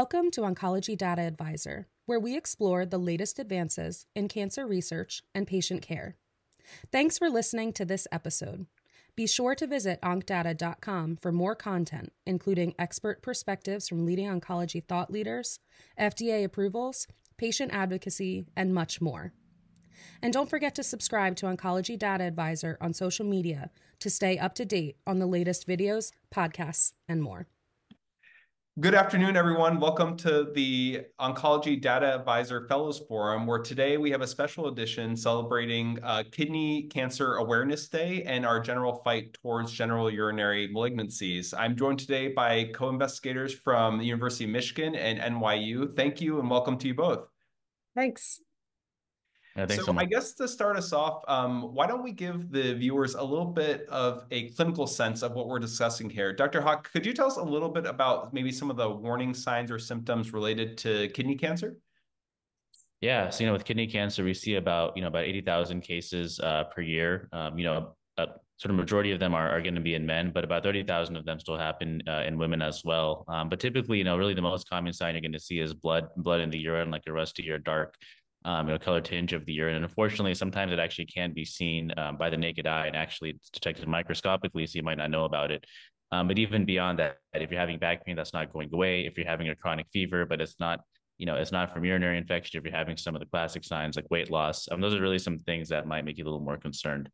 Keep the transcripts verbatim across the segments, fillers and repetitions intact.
Welcome to Oncology Data Advisor, where we explore the latest advances in cancer research and patient care. Thanks for listening to this episode. Be sure to visit onc data dot com for more content, including expert perspectives from leading oncology thought leaders, F D A approvals, patient advocacy, and much more. And don't forget to subscribe to Oncology Data Advisor on social media to stay up to date on the latest videos, podcasts, and more. Good afternoon, everyone. Welcome to the Oncology Data Advisor Fellows Forum, where today we have a special edition celebrating uh, Kidney Cancer Awareness Day and our general fight towards general urinary malignancies. I'm joined today by co-investigators from the University of Michigan and N Y U. Thank you and welcome to you both. Thanks. Yeah, thanks so so much. I guess to start us off, um, why don't we give the viewers a little bit of a clinical sense of what we're discussing here? Doctor Hawk, could you tell us a little bit about maybe some of the warning signs or symptoms related to kidney cancer? Yeah, so you know, with kidney cancer, we see about you know about eighty thousand cases uh, per year. Um, you know, a sort of majority of them are, are going to be in men, but about thirty thousand of them still happen uh, in women as well. Um, but typically, you know, really the most common sign you're going to see is blood, blood in the urine, like a rusty or dark Um, you know, color tinge of the urine. And unfortunately, sometimes it actually can be seen um, by the naked eye and actually it's detected microscopically, so you might not know about it. Um, but even beyond that, if you're having back pain that's not going away, if you're having a chronic fever, but it's not, you know, it's not from urinary infection, if you're having some of the classic signs like weight loss, um, those are really some things that might make you a little more concerned.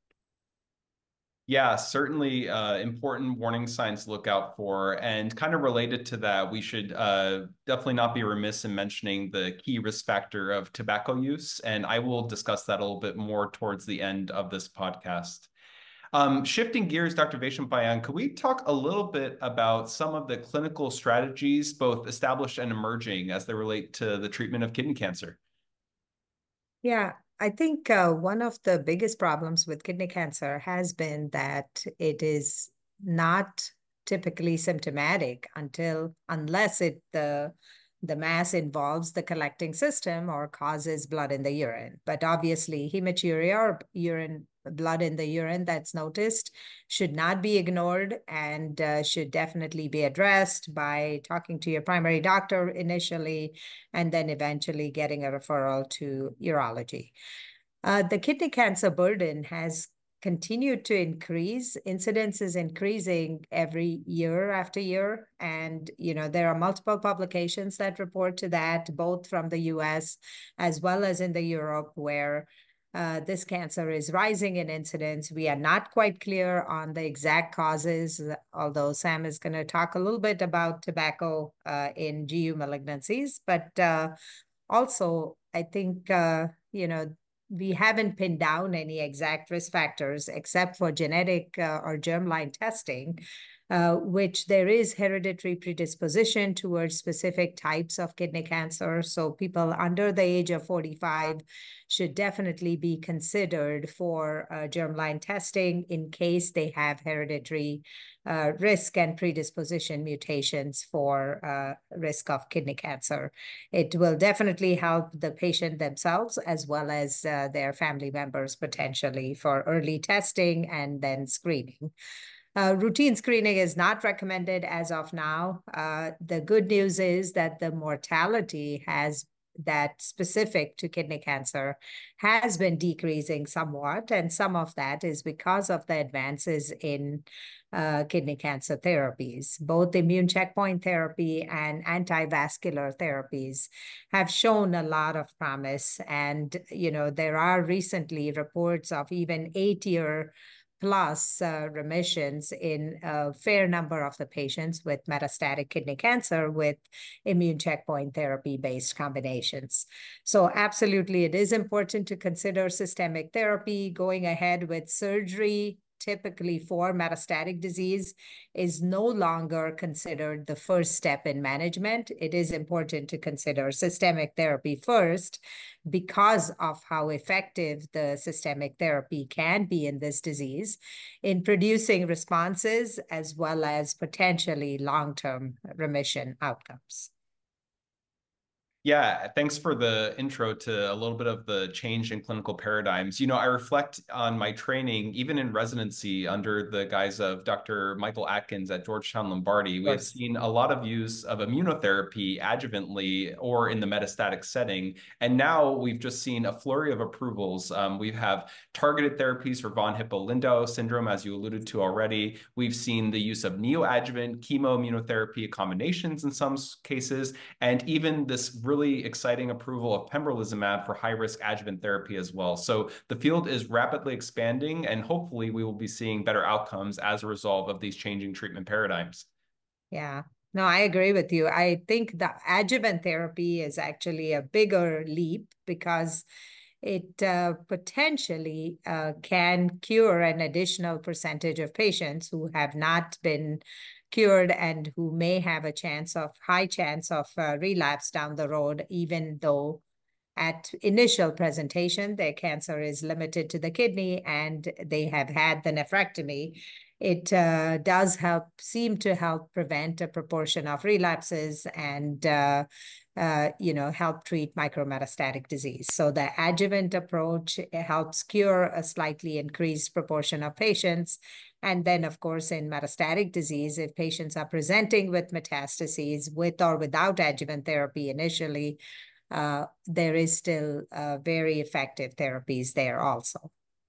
Yeah, certainly uh, important warning signs to look out for. And kind of related to that, we should uh, definitely not be remiss in mentioning the key risk factor of tobacco use. And I will discuss that a little bit more towards the end of this podcast. Um, shifting gears, Doctor Vaishnampayan, could we talk a little bit about some of the clinical strategies, both established and emerging, as they relate to the treatment of kidney cancer? Yeah, I think uh, one of the biggest problems with kidney cancer has been that it is not typically symptomatic until unless it the the mass involves the collecting system or causes blood in the urine. But obviously, hematuria or urine blood in the urine that's noticed should not be ignored and uh, should definitely be addressed by talking to your primary doctor initially and then eventually getting a referral to urology. Uh, the kidney cancer burden has continued to increase. Incidence is increasing every year after year. And, you know, there are multiple publications that report to that, both from the U S as well as in the Europe, where uh, this cancer is rising in incidence. We are not quite clear on the exact causes, although Sam is going to talk a little bit about tobacco uh, in G U malignancies. But uh, also, I think, uh, you know, we haven't pinned down any exact risk factors except for genetic uh, or germline testing, uh, which there is hereditary predisposition towards specific types of kidney cancer. So people under the age of forty-five should definitely be considered for uh, germline testing in case they have hereditary uh, risk and predisposition mutations for uh, risk of kidney cancer. It will definitely help the patient themselves as well as uh, their family members potentially for early testing and then screening. Uh, routine screening is not recommended as of now. Uh, the good news is that the mortality has that specific to kidney cancer has been decreasing somewhat. And some of that is because of the advances in uh, kidney cancer therapies. Both immune checkpoint therapy and anti-vascular therapies have shown a lot of promise. And, you know, there are recently reports of even eight-year plus uh, remissions in a fair number of the patients with metastatic kidney cancer with immune checkpoint therapy-based combinations. So absolutely, it is important to consider systemic therapy. Going ahead with surgery, typically for metastatic disease, is no longer considered the first step in management. It is important to consider systemic therapy first because of how effective the systemic therapy can be in this disease in producing responses as well as potentially long-term remission outcomes. Yeah, thanks for the intro to a little bit of the change in clinical paradigms. You know, I reflect on my training, even in residency under the guise of Doctor Michael Atkins at Georgetown Lombardi. We had seen a lot of use of immunotherapy adjuvantly or in the metastatic setting. And now we've just seen a flurry of approvals. Um, we have targeted therapies for von Hippel-Lindau syndrome, as you alluded to already. We've seen the use of neoadjuvant chemoimmunotherapy combinations in some cases, and even this really exciting approval of pembrolizumab for high-risk adjuvant therapy as well. So the field is rapidly expanding, and hopefully we will be seeing better outcomes as a result of these changing treatment paradigms. Yeah, no, I agree with you. I think the adjuvant therapy is actually a bigger leap because it uh, potentially uh, can cure an additional percentage of patients who have not been cured and who may have a chance of high chance of uh, relapse down the road, even though at initial presentation, their cancer is limited to the kidney and they have had the nephrectomy. It uh, does help, seem to help prevent a proportion of relapses and, uh, uh, you know, help treat micrometastatic disease. So the adjuvant approach helps cure a slightly increased proportion of patients. And then, of course, in metastatic disease, if patients are presenting with metastases with or without adjuvant therapy initially, uh, there is still uh, very effective therapies there also.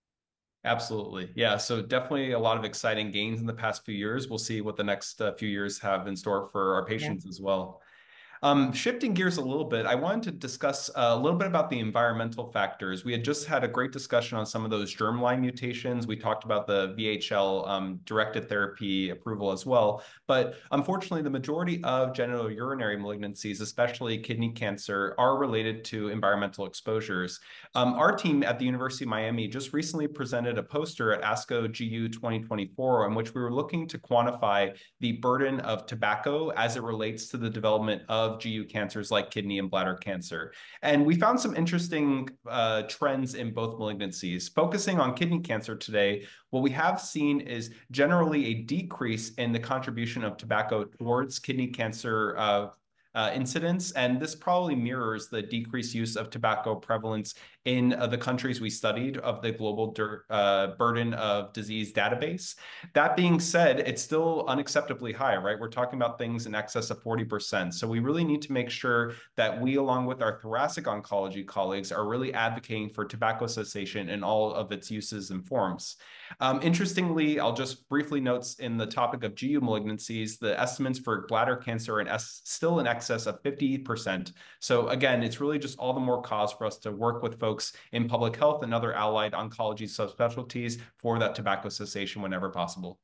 Absolutely. Yeah. So definitely a lot of exciting gains in the past few years. We'll see what the next uh, few years have in store for our patients yeah. as well. Um, shifting gears a little bit, I wanted to discuss uh, a little bit about the environmental factors. We had just had a great discussion on some of those germline mutations. We talked about the V H L um, directed therapy approval as well. But unfortunately, the majority of genitourinary malignancies, especially kidney cancer, are related to environmental exposures. Um, our team at the University of Miami just recently presented a poster at ASCO G U twenty twenty-four in which we were looking to quantify the burden of tobacco as it relates to the development of G U cancers like kidney and bladder cancer. And we found some interesting uh, trends in both malignancies. Focusing on kidney cancer today, what we have seen is generally a decrease in the contribution of tobacco towards kidney cancer uh, Uh, incidence, and this probably mirrors the decreased use of tobacco prevalence in uh, the countries we studied of the global uh, burden of disease database. That being said, it's still unacceptably high, right? We're talking about things in excess of forty percent. So we really need to make sure that we, along with our thoracic oncology colleagues, are really advocating for tobacco cessation in all of its uses and forms. Um, interestingly, I'll just briefly note in the topic of G U malignancies, the estimates for bladder cancer are still in excess of fifty percent. So again, it's really just all the more cause for us to work with folks in public health and other allied oncology subspecialties for that tobacco cessation whenever possible.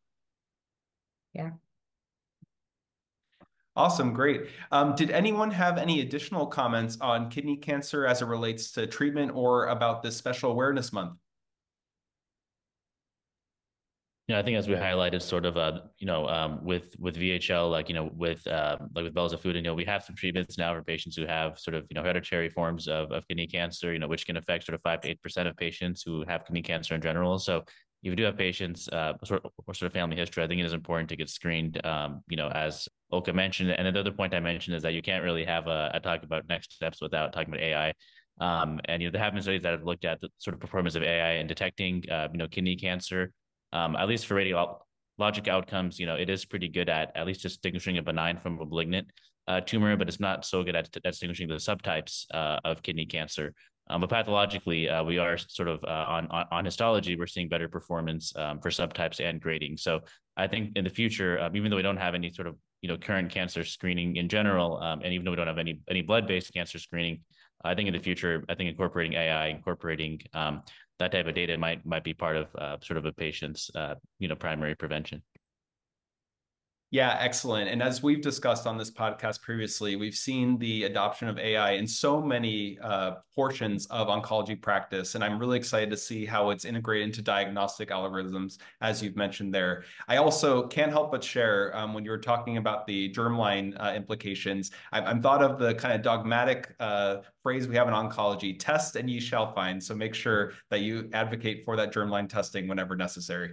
Yeah. Awesome, great. Um, did anyone have any additional comments on kidney cancer as it relates to treatment or about this special awareness month? Yeah, I think as we highlighted, sort of, uh, you know, um, with with V H L, like you know, with uh, like with belzutifan, you know, we have some treatments now for patients who have sort of, you know, hereditary forms of, of kidney cancer, you know, which can affect sort of five to eight percent of patients who have kidney cancer in general. So if you do have patients uh, sort of, or sort of family history, I think it is important to get screened, um, you know, as Ulka mentioned. And the other point I mentioned is that you can't really have a, a talk about next steps without talking about A I. Um, and you know, there have been studies that have looked at the sort of performance of A I in detecting, uh, you know, kidney cancer. Um, at least for radiologic outcomes, you know, it is pretty good at at least distinguishing a benign from a malignant uh, tumor, but it's not so good at, at distinguishing the subtypes uh, of kidney cancer. Um, but pathologically, uh, we are sort of uh, on, on on histology, we're seeing better performance um, for subtypes and grading. So I think in the future, um, even though we don't have any sort of, you know, current cancer screening in general, um, and even though we don't have any any blood-based cancer screening, I think in the future, I think incorporating A I, incorporating um, that type of data might might be part of uh, sort of a patient's uh, you know, primary prevention. Yeah, excellent. And as we've discussed on this podcast previously, we've seen the adoption of A I in so many uh, portions of oncology practice. And I'm really excited to see how it's integrated into diagnostic algorithms, as you've mentioned there. I also can't help but share, um, when you were talking about the germline uh, implications, I- I'm thought of the kind of dogmatic uh, phrase we have in oncology, test and ye shall find. So make sure that you advocate for that germline testing whenever necessary.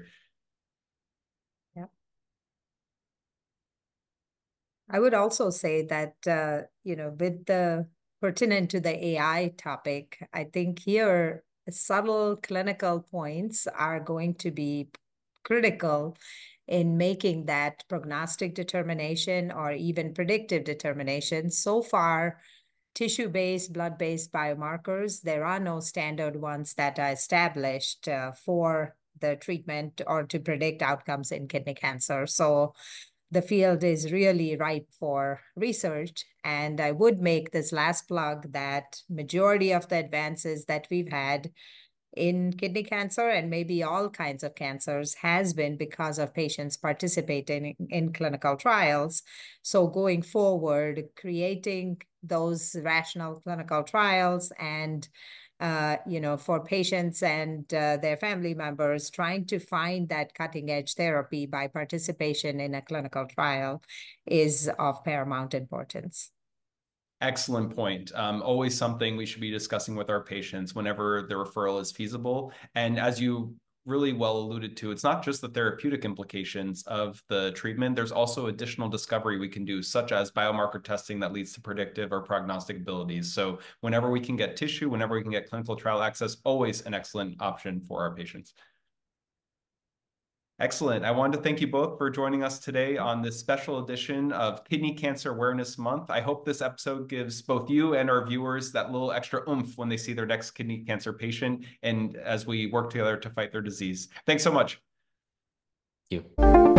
I would also say that, uh, you know, with the pertinent to the A I topic, I think here subtle clinical points are going to be critical in making that prognostic determination or even predictive determination. So far, tissue-based, blood-based biomarkers, there are no standard ones that are established uh, for the treatment or to predict outcomes in kidney cancer. So the field is really ripe for research. And I would make this last plug that majority of the advances that we've had in kidney cancer and maybe all kinds of cancers has been because of patients participating in, in clinical trials. So going forward, creating those rational clinical trials and Uh, you know, for patients and uh, their family members, trying to find that cutting edge therapy by participation in a clinical trial is of paramount importance. Excellent point. Um, always something we should be discussing with our patients whenever the referral is feasible. And as you really well alluded to, it's not just the therapeutic implications of the treatment. There's also additional discovery we can do, such as biomarker testing that leads to predictive or prognostic abilities. So whenever we can get tissue, whenever we can get clinical trial access, always an excellent option for our patients. Excellent. I wanted to thank you both for joining us today on this special edition of Kidney Cancer Awareness Month. I hope this episode gives both you and our viewers that little extra oomph when they see their next kidney cancer patient and as we work together to fight their disease. Thanks so much. Thank you.